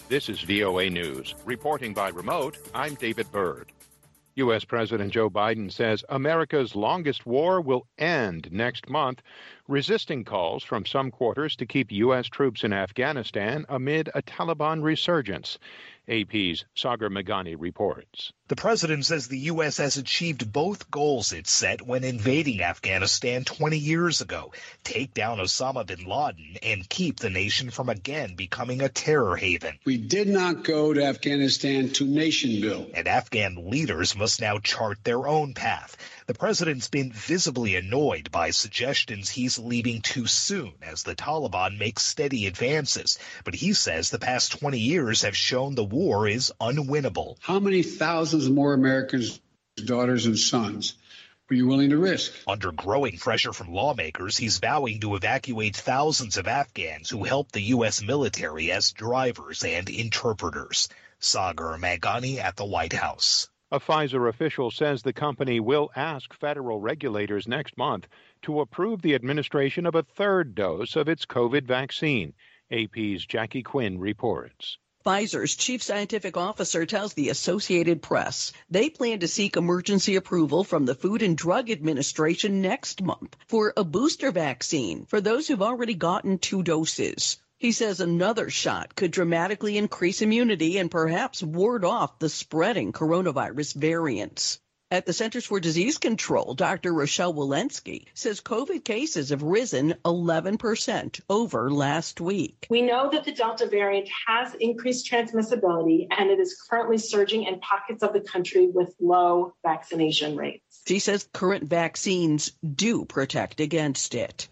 This is VOA News. Reporting by remote, I'm David Byrd. U.S. President Joe Biden says America's longest war will end next month, resisting calls from some quarters to keep U.S. troops in Afghanistan amid a Taliban resurgence. AP's Sagar Meghani reports. The president says the U.S. has achieved both goals it set when invading Afghanistan 20 years ago, take down Osama bin Laden and keep the nation from again becoming a terror haven. We did not go to Afghanistan to nation build. And Afghan leaders must now chart their own path. The president's been visibly annoyed by suggestions he's leaving too soon as the Taliban makes steady advances. But he says the past 20 years have shown the war is unwinnable. How many thousands more Americans, daughters and sons, were you willing to risk? Under growing pressure from lawmakers, he's vowing to evacuate thousands of Afghans who helped the U.S. military as drivers and interpreters. Sagar Meghani at the White House. A Pfizer official says the company will ask federal regulators next month to approve the administration of a third dose of its COVID vaccine. AP's Jackie Quinn reports. Pfizer's chief scientific officer tells the Associated Press they plan to seek emergency approval from the Food and Drug Administration next month for a booster vaccine for those who've already gotten 2 doses. He says another shot could dramatically increase immunity and perhaps ward off the spreading coronavirus variants. At the Centers for Disease Control, Dr. Rochelle Walensky says COVID cases have risen 11% over last week. We know that the Delta variant has increased transmissibility, and it is currently surging in pockets of the country with low vaccination rates. She says current vaccines do protect against it.